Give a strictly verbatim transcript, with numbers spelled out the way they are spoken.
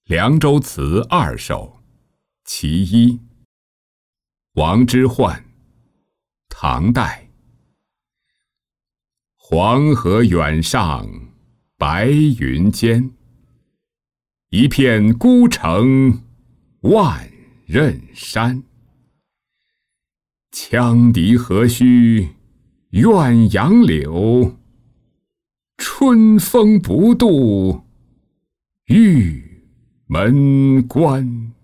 凉州词二首其一。王之涣，唐代。黄河远上白云间，一片孤城万仞山。羌笛何须怨杨柳，春风不度玉门关。